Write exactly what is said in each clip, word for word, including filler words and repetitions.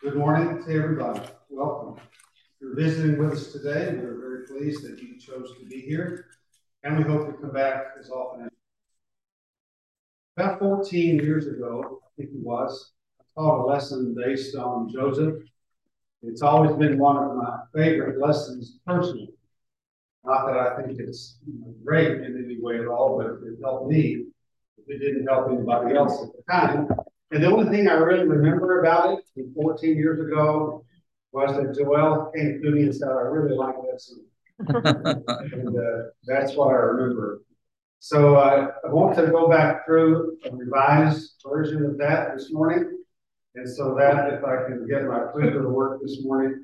Good morning to everybody. Welcome. If you're visiting with us today, we're very pleased that you chose to be here, and we hope you come back as often as. About fourteen years ago, I think it was, I taught a lesson based on Joseph. It's always been one of my favorite lessons personally. Not that I think it's great in any way at all, but it helped me. It didn't help anybody else at the time. And the only thing I really remember about it fourteen years ago was that Joel came to me and said, I really like that song. And uh, that's what I remember. So uh, I want to go back through a revised version of that this morning. And so that if I can get my clicker to work this morning,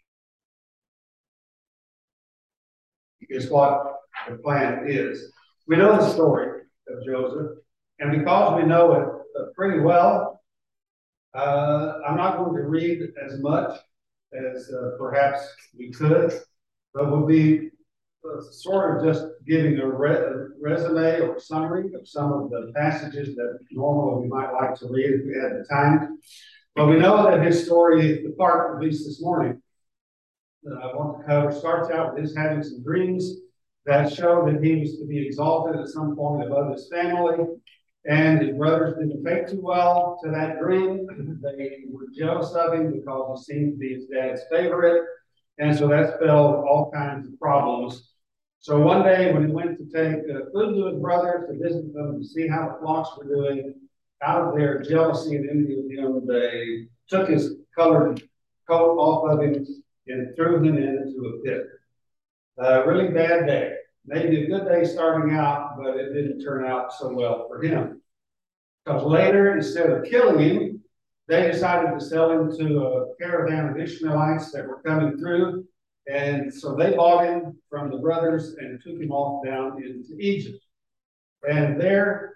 is what the plan is. We know the story of Joseph, and because we know it uh, pretty well, uh, I'm not going to read as much as uh, perhaps we could, but we'll be uh, sort of just giving a, re a resume or summary of some of the passages that normally we might like to read if we had the time. But we know that his story, the part at least this morning, that I want to cover starts out with his having some dreams that show that he was to be exalted at some point above his family, and his brothers didn't take too well to that dream. They were jealous of him because he seemed to be his dad's favorite, and so that spelled all kinds of problems. So one day when he went to take uh, food to his brothers to visit them to see how the flocks were doing, out of their jealousy and envy of him, they took his colored coat off of him and threw him into a pit. A uh, really bad day. Maybe a good day starting out, but it didn't turn out so well for him. Because later, instead of killing him, they decided to sell him to a caravan of Ishmaelites that were coming through. And so they bought him from the brothers and took him off down into Egypt. And there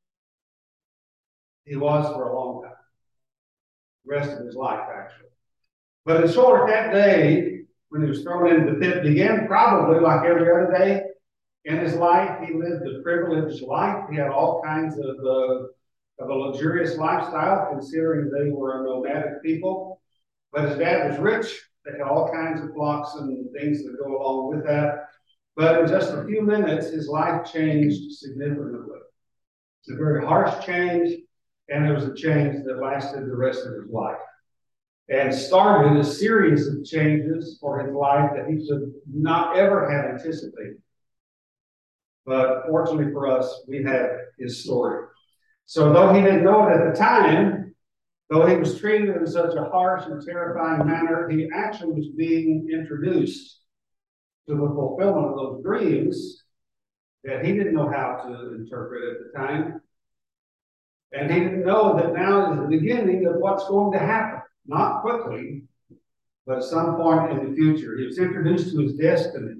he was for a long time. The rest of his life, actually. But in short, that day, when he was thrown into the pit, began probably like every other day in his life. He lived a privileged life. He had all kinds of, uh, of a luxurious lifestyle, considering they were a nomadic people. But his dad was rich. They had all kinds of flocks and things that go along with that. But in just a few minutes, his life changed significantly. It's a very harsh change, and it was a change that lasted the rest of his life, and started a series of changes for his life that he could not ever have anticipated. But fortunately for us, we have his story. So though he didn't know it at the time, though he was treated in such a harsh and terrifying manner, he actually was being introduced to the fulfillment of those dreams that he didn't know how to interpret at the time. And he didn't know that now is the beginning of what's going to happen. Not quickly, but at some point in the future. He was introduced to his destiny.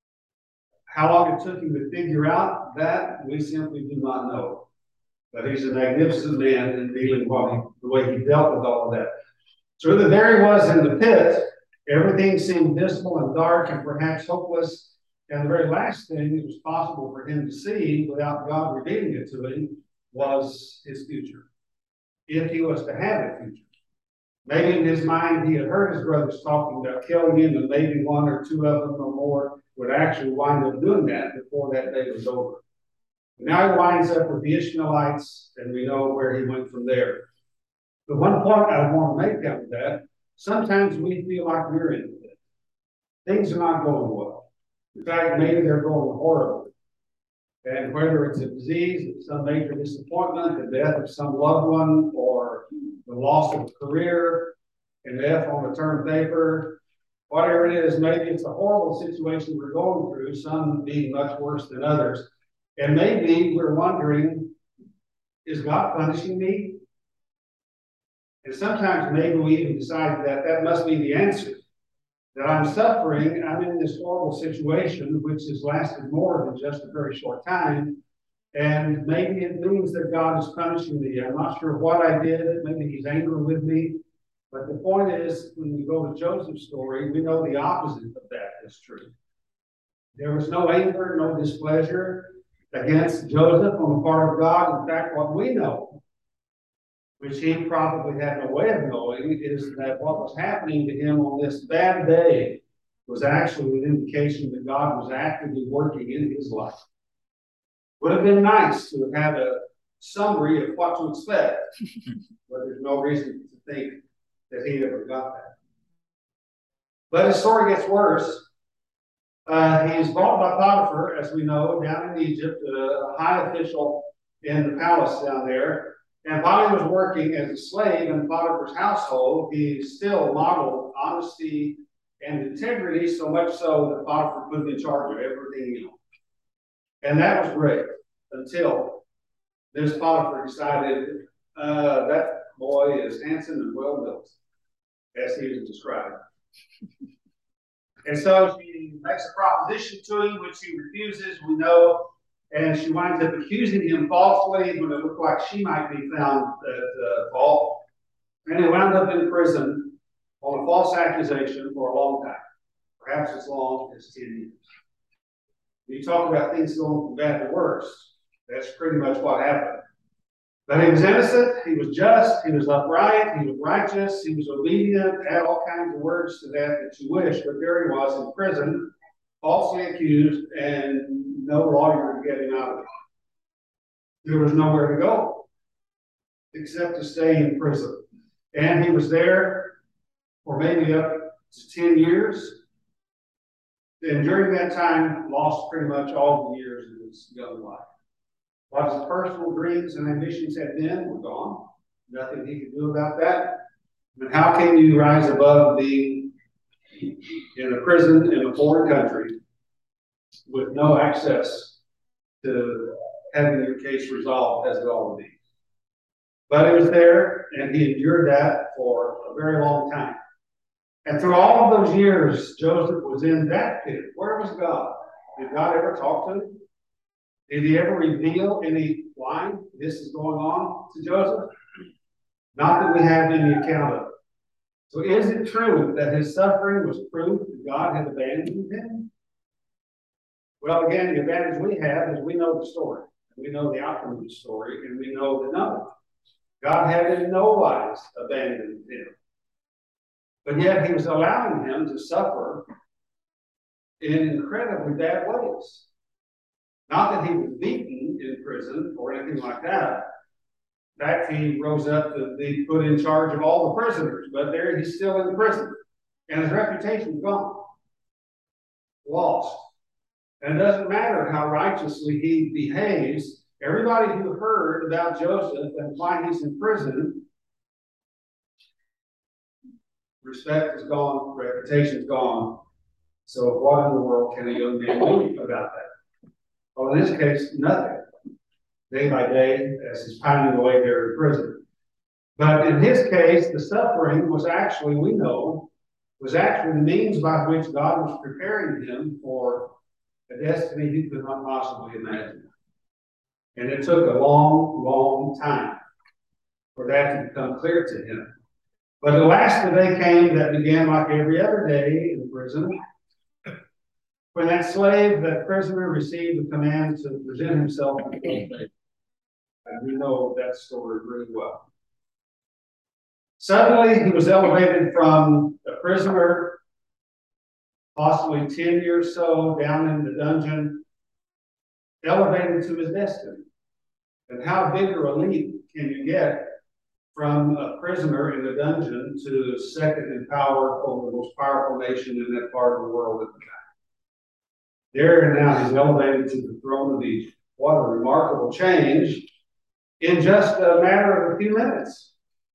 How long it took him to figure out that, we simply do not know. But he's a magnificent man in dealing what he, the way he dealt with all of that. So there he was in the pit. Everything seemed dismal and dark and perhaps hopeless. And the very last thing it was possible for him to see without God revealing it to him was his future, if he was to have a future. Maybe in his mind, he had heard his brothers talking about killing him, and maybe one or two of them or more would actually wind up doing that before that day was over. Now he winds up with the Ishmaelites, and we know where he went from there. The one point I want to make out of that, sometimes we feel like we're in it. Things are not going well. In fact, maybe they're going horribly. And whether it's a disease, some major disappointment, the death of some loved one, or the loss of a career, an F on a term paper, whatever it is, maybe it's a horrible situation we're going through, some being much worse than others. And maybe we're wondering, is God punishing me? And sometimes maybe we even decide that that must be the answer. That I'm suffering, I'm in this horrible situation, which has lasted more than just a very short time. And maybe it means that God is punishing me. I'm not sure what I did. Maybe he's angry with me. But the point is, when we go to Joseph's story, we know the opposite of that is true. There was no anger, no displeasure against Joseph on the part of God. In fact, what we know which he probably had no way of knowing, is that what was happening to him on this bad day was actually an indication that God was actively working in his life. Would have been nice to have had a summary of what to expect, but there's no reason to think that he ever got that. But his story gets worse. Uh, he's bought by Potiphar, as we know, down in Egypt, a high official in the palace down there. And while he was working as a slave in Potiphar's household, he still modeled honesty and integrity, so much so that Potiphar put him in charge of everything he owned. And that was great until this Potiphar decided uh, that boy is handsome and well built, as he is described. And so she makes a proposition to him, which he refuses, we know, and she winds up accusing him falsely when it looked like she might be found at uh, fault. And he wound up in prison on a false accusation for a long time, perhaps as long as ten years. You talk about things going from bad to worse. That's pretty much what happened. But he was innocent, he was just, he was upright, he was righteous, he was obedient, add all kinds of words to that that you wish, but there he was in prison, falsely accused, and no lawyer to get him out of it. There was nowhere to go except to stay in prison. And he was there for maybe up to ten years. And during that time, lost pretty much all the years of his young life. What his personal dreams and ambitions had been were gone. Nothing he could do about that. But how can you rise above being in a prison in a foreign country with no access to having your case resolved as it ought to be? But he was there, and he endured that for a very long time. And through all of those years, Joseph was in that pit. Where was God? Did God ever talk to him? Did he ever reveal any why this is going on to Joseph? Not that we have any account of it. So is it true that his suffering was proof that God had abandoned him? Well, again, the advantage we have is we know the story. We know the outcome of the story, and we know that no, God had in no wise abandoned him. But yet he was allowing him to suffer in incredibly bad ways. Not that he was beaten in prison or anything like that. In fact, he rose up to be put in charge of all the prisoners, but there he's still in prison. And his reputation gone. Lost. And it doesn't matter how righteously he behaves. Everybody who heard about Joseph and why he's in prison, respect is gone, reputation is gone. So what in the world can a young man do about that? Well, in this case, nothing. Day by day, as he's pining away there in prison. But in his case, the suffering was actually, we know, was actually the means by which God was preparing him for a destiny he could not possibly imagine. And it took a long, long time for that to become clear to him. But at last the day came that began like every other day in prison, when that slave, that prisoner, received the command to present himself before Pharaoh. And we know that story really well. Suddenly, he was elevated from a prisoner, possibly ten years so, down in the dungeon, elevated to his destiny. And how bigger a leap can you get from a prisoner in the dungeon to second in power over the most powerful nation in that part of the world at the time? There and now he's elevated to the throne of Egypt. What a remarkable change in just a matter of a few minutes.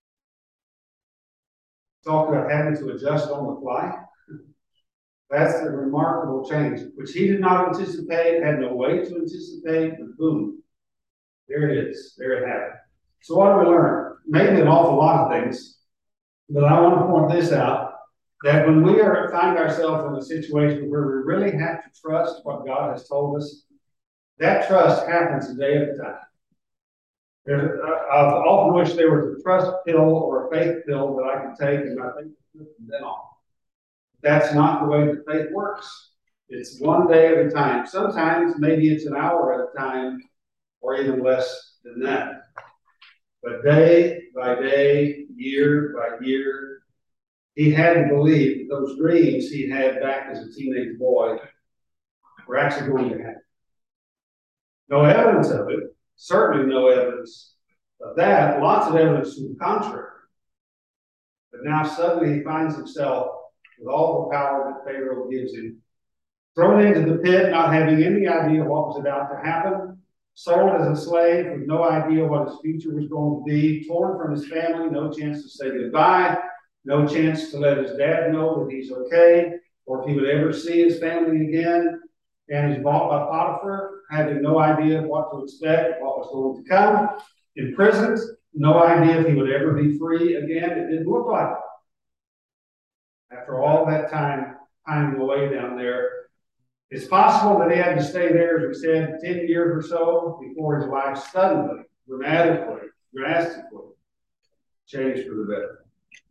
Talk about having to adjust on the fly. That's a remarkable change, which he did not anticipate, had no way to anticipate, but boom, there it is. There it happened. So what do we learn? Maybe an awful lot of things, but I want to point this out, that when we are find ourselves in a situation where we really have to trust what God has told us, that trust happens a day at a time. There's, I often wish there was a trust pill or a faith pill that I could take and I think from then on. That's not the way that faith works. It's one day at a time. Sometimes maybe it's an hour at a time or even less than that. But day by day, year by year, he had to believe that those dreams he had back as a teenage boy were actually going to happen. No evidence of it, certainly no evidence of that, lots of evidence to the contrary. But now suddenly he finds himself with all the power that Pharaoh gives him, thrown into the pit, not having any idea what was about to happen, sold as a slave with no idea what his future was going to be, torn from his family, no chance to say goodbye, no chance to let his dad know that he's okay, or if he would ever see his family again. And he's bought by Potiphar, having no idea what to expect, what was going to come. Imprisoned, no idea if he would ever be free again. It didn't look like it. After all that time pining away down there, it's possible that he had to stay there, as we said, ten years or so before his life suddenly, dramatically, drastically changed for the better.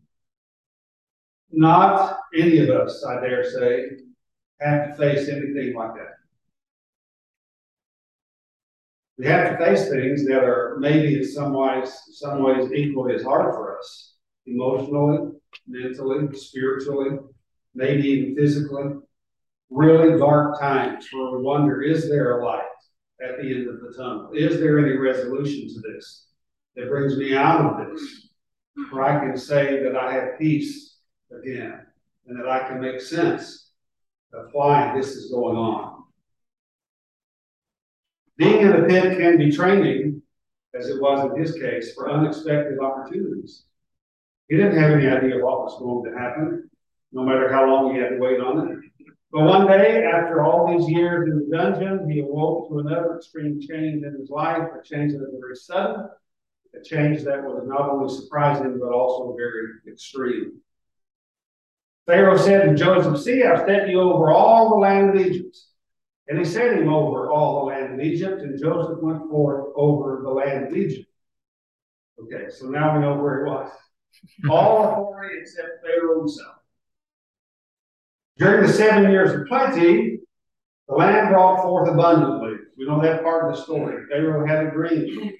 Not any of us, I dare say, have to face anything like that. We have to face things that are maybe in some ways, some ways equally as hard for us, emotionally, mentally, spiritually, maybe even physically. Really dark times where we wonder, is there a light at the end of the tunnel? Is there any resolution to this that brings me out of this, where I can say that I have peace again and that I can make sense of why this is going on? Being in a pit can be training, as it was in his case, for unexpected opportunities. He didn't have any idea what was going to happen, no matter how long he had to wait on it. But one day, after all these years in the dungeon, he awoke to another extreme change in his life, a change that was very sudden, a change that was not only surprising, but also very extreme. Pharaoh said to Joseph, "See, I've set you over all the land of Egypt." And he set him over all the land of Egypt, and Joseph went forth over the land of Egypt. Okay, so now we know where he was. All authority except Pharaoh himself. During the seven years of plenty, the land brought forth abundantly. We know that part of the story. Pharaoh had a dream.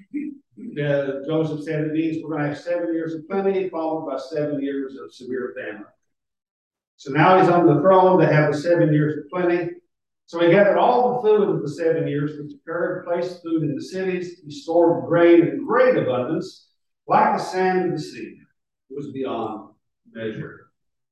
Uh, Joseph said it means we're going to have seven years of plenty, followed by seven years of severe famine. So now he's on the throne to have the seven years of plenty. So he gathered all the food of the seven years which occurred, placed food in the cities. He stored grain in great abundance, like the sand of the sea. It was beyond measure.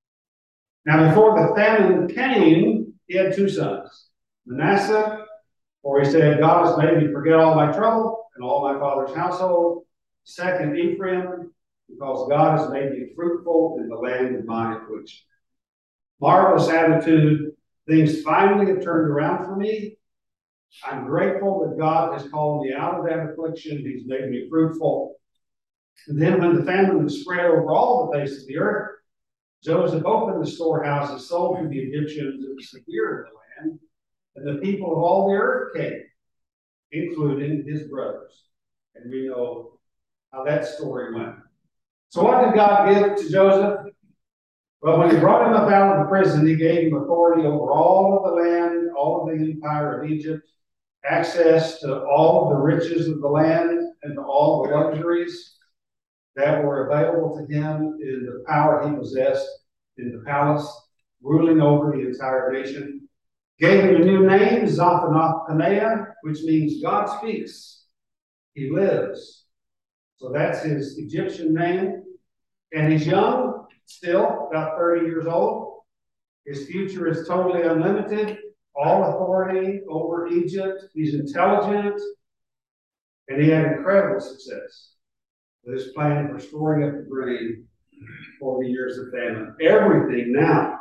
Now, before the famine came, he had two sons. Manasseh, for he said, God has made me forget all my trouble and all my father's household. Second, Ephraim, because God has made me fruitful in the land of my affliction. Marvelous attitude. Things finally have turned around for me. I'm grateful that God has called me out of that affliction. He's made me fruitful. And then when the famine was spread over all the face of the earth, Joseph opened the storehouses, sold to the Egyptians that were severe in the land, and the people of all the earth came, including his brothers. And we know how that story went. So what did God give to Joseph? Well, when he brought him up out of the prison, he gave him authority over all of the land, all of the empire of Egypt, access to all of the riches of the land and to all the luxuries that were available to him in the power he possessed in the palace, ruling over the entire nation. Gave him a new name, Zaphanath-Paneah, which means God speaks. He lives. So that's his Egyptian name. And he's young, still, about thirty years old. His future is totally unlimited. All authority over Egypt. He's intelligent. And he had incredible success with his plan for storing up the grain for the years of famine. Everything now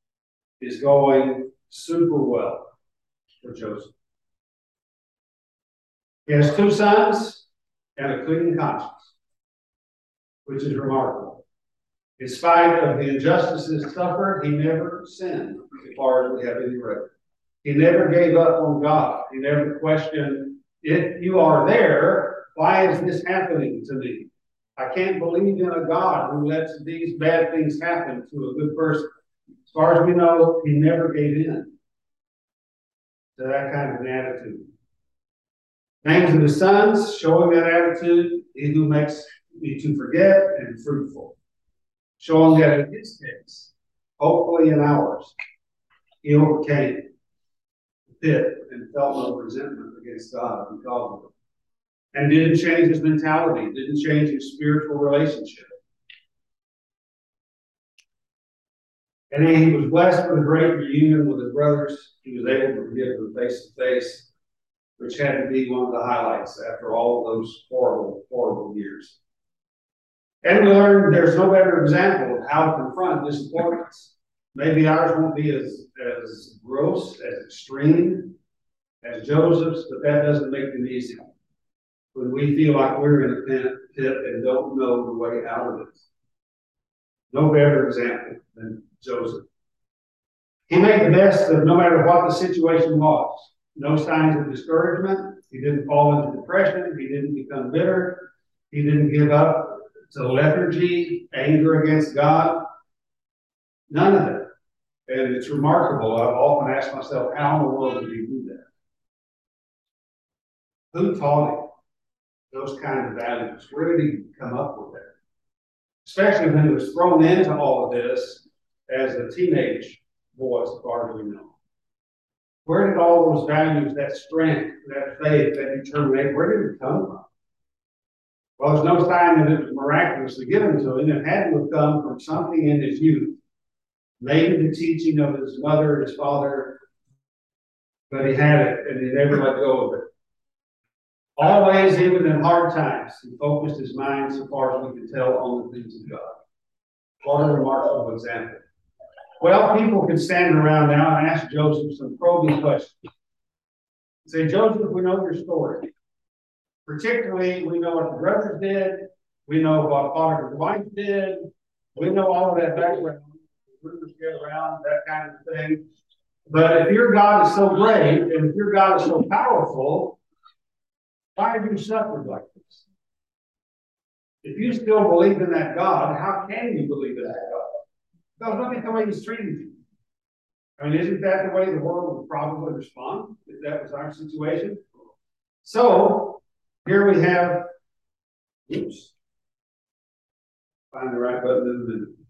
is going super well for Joseph. He has two sons and a clean conscience, which is remarkable. In spite of the injustices suffered, he never sinned, as far as we have any record. He never gave up on God. He never questioned, if you are there, why is this happening to me? I can't believe in a God who lets these bad things happen to a good person. As far as we know, he never gave in to that kind of an attitude. Names of his sons, showing that attitude, he who makes me to forget and fruitful. Showing that in his case, hopefully in ours, he overcame the pit and felt no resentment against God because of it. And didn't change his mentality, didn't change his spiritual relationship. And he was blessed with a great reunion with his brothers. He was able to forgive them face to face, which had to be one of the highlights after all of those horrible, horrible years. And we learned there's no better example of how to confront disappointments. Maybe ours won't be as, as gross, as extreme as Joseph's, but that doesn't make them easy. When we feel like we're in a pit, pit and don't know the way out of it. No better example than Joseph. He made the best of no matter what the situation was. No signs of discouragement. He didn't fall into depression. He didn't become bitter. He didn't give up to lethargy, anger against God. None of it. And it's remarkable. I've often asked myself, how in the world did he do that? Who taught him those kind of values? Where did he come up with that? Especially when he was thrown into all of this as a teenage boy, as far as we know. Where did all those values, that strength, that faith, that determination, where did it come from? Well, there's no sign that it was miraculously given to him. It had to have come from something in his youth. Maybe the teaching of his mother and his father, but he had it and he never let go of it. Always, even in hard times, he focused his mind, so far as we can tell, on the things of God. What a remarkable example. Well, people can stand around now and ask Joseph some probing questions. Say, Joseph, we know your story. Particularly, we know what the brothers did. We know what Potiphar's wife did. We know all of that background. Rumors get around, that kind of thing. But if your God is so great, and if your God is so powerful, why have you suffered like this? If you still believe in that God, how can you believe in that God? Because look at the way he's treated you. I mean, isn't that the way the world would probably respond if that was our situation? So, here we have, oops, find the right button in the middle.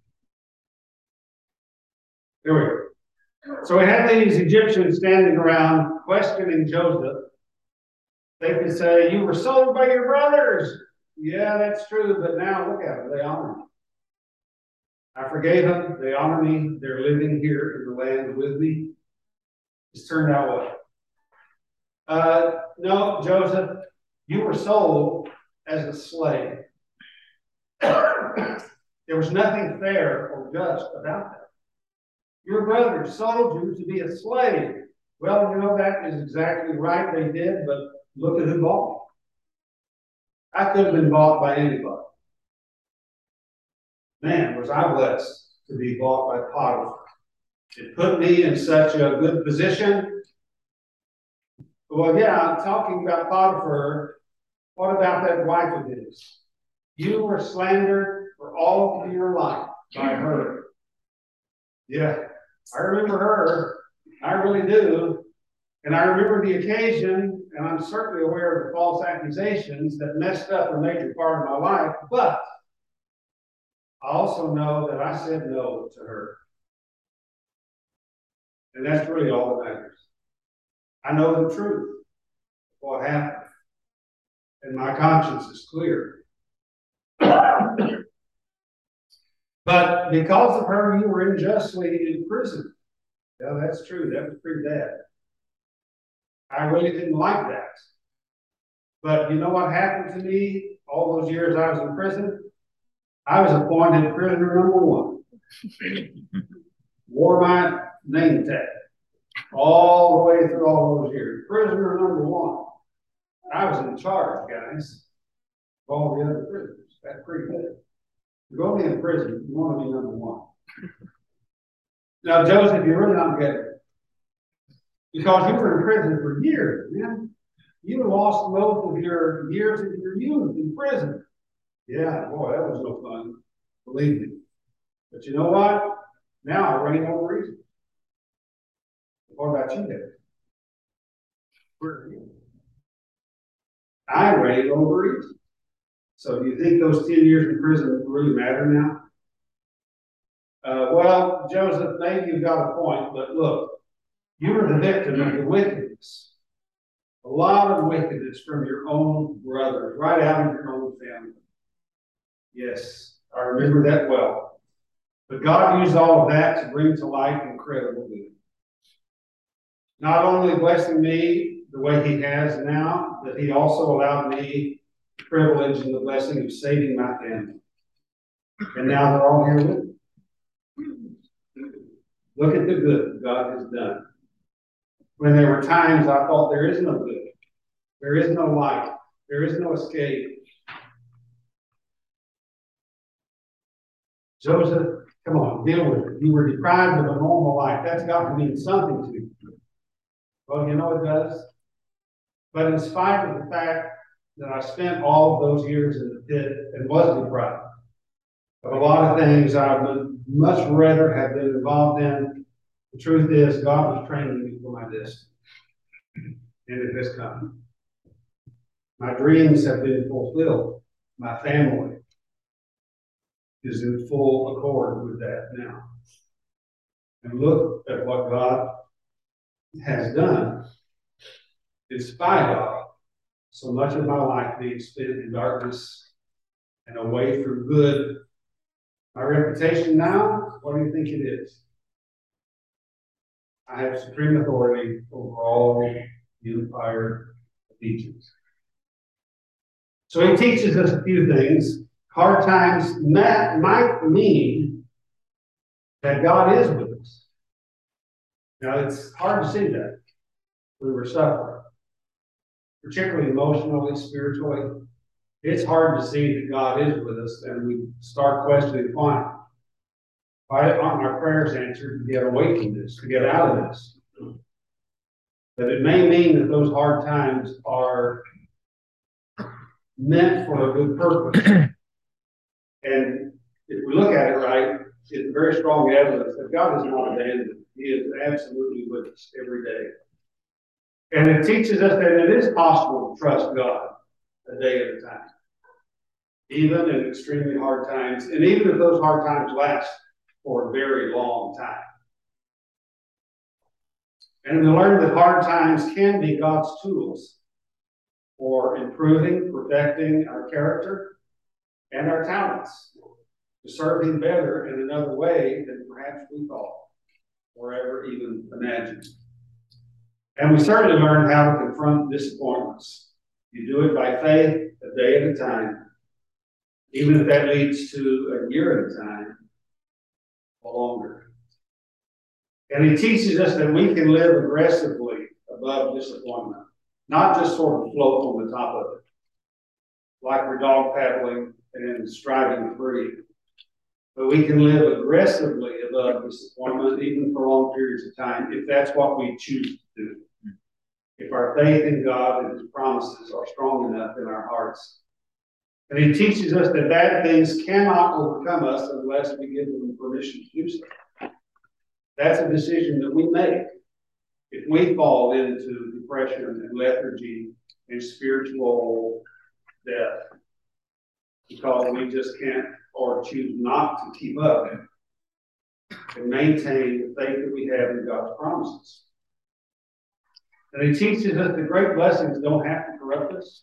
There we go. So we had these Egyptians standing around questioning Joseph. They could say, you were sold by your brothers. Yeah, that's true, but now look at them. They honor me. I forgave them. They honor me. They're living here in the land with me. It's turned out what? Uh, no, Joseph, you were sold as a slave. There was nothing fair or just about that. Your brothers sold you to be a slave. Well, you know, that is exactly right. They did, but look at who bought me. I could have been bought by anybody. Man, was I blessed to be bought by Potiphar. It put me in such a good position. Well, yeah, I'm talking about Potiphar. What about that wife of his? You were slandered for all of your life by her. Yeah, I remember her. I really do. And I remember the occasion, and I'm certainly aware of the false accusations that messed up a major part of my life, but I also know that I said no to her. And that's really all that matters. I know the truth of what happened, and my conscience is clear. But because of her, you were unjustly in prison. Yeah, that's true. That was pretty bad. I really didn't like that. But you know what happened to me all those years I was in prison? I was appointed prisoner number one. Wore my name tag all the way through all those years. Prisoner number one. I was in charge, guys, of all the other prisoners. That's pretty good. You're going to be in prison, you want to be number one. Now, Joseph, you're really not getting it. Because you were in prison for years, man. You lost most of your years of your youth in prison. Yeah, boy, that was no fun. Believe me. But you know what? Now I reign over Egypt. What about you, David? Where are you? I reign over it. So do you think those ten years in prison really matter now? Uh, well, Joseph, maybe you've got a point, but look, you were the victim of the wickedness. A lot of wickedness from your own brothers, right out of your own family. Yes, I remember that well. But God used all of that to bring to light incredible good. Not only blessing me the way he has now, but he also allowed me the privilege and the blessing of saving my family. And now they're all here with me. Look at the good God has done. When there were times I thought there is no good, there is no light, there is no escape. Joseph, come on, deal with it. You were deprived of a normal life. That's got to mean something to you. Well, you know it does. But in spite of the fact that I spent all of those years in the pit and was deprived of a lot of things I would much rather have been involved in, the truth is God was training me for my destiny. And it has come. My dreams have been fulfilled. My family is in full accord with that now. And look at what God has done in spite of so much of my life being spent in darkness and away from good. My reputation now, what do you think it is? I have supreme authority over all the empire of Egypt. So he teaches us a few things. Hard times might mean that God is with us. Now, it's hard to see that when we're suffering, particularly emotionally, spiritually. It's hard to see that God is with us, and we start questioning why. Why aren't our prayers answered to get away from this, to get out of this? But it may mean that those hard times are meant for a good purpose. And if we look at it right, it's very strong evidence that God is not abandoned. He is absolutely with us every day. And it teaches us that it is possible to trust God a day at a time, even in extremely hard times, and even if those hard times last for a very long time. And we learn that hard times can be God's tools for improving, perfecting our character and our talents, to serve Him better in another way than perhaps we thought or ever even imagined. And we certainly learn how to confront disappointments. You do it by faith, a day at a time, even if that leads to a year at a time or longer. And he teaches us that we can live aggressively above disappointment, not just sort of float on the top of it, like we're dog paddling and striving free. But we can live aggressively above disappointment, even for long periods of time, if that's what we choose to do. If our faith in God and His promises are strong enough in our hearts. And he teaches us that bad things cannot overcome us unless we give them permission to do so. That's a decision that we make. If we fall into depression and lethargy and spiritual death because we just can't or choose not to keep up and maintain the faith that we have in God's promises. And he teaches us that great blessings don't have to corrupt us.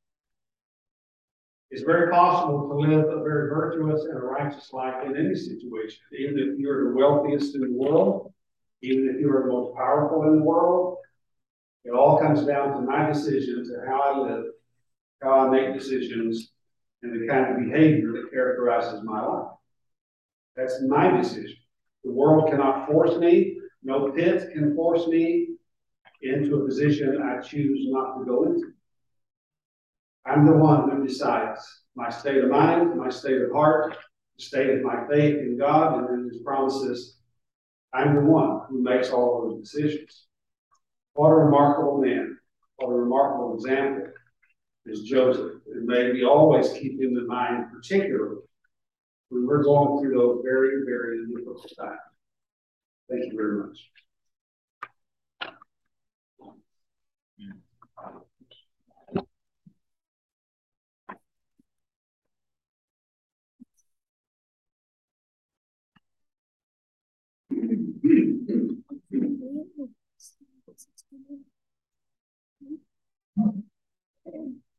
It's very possible to live a very virtuous and a righteous life in any situation, even if you're the wealthiest in the world, even if you're the most powerful in the world. It all comes down to my decisions and how I live, how I make decisions, and the kind of behavior that characterizes my life. That's my decision. The world cannot force me. No pit can force me into a position I choose not to go into. I'm the one who decides my state of mind, my state of heart, the state of my faith in God and in His promises. I'm the one who makes all those decisions. What a remarkable man. What a remarkable example is Joseph. And may we always keep him in mind, particularly when we're going through those very, very difficult times. Thank you very much.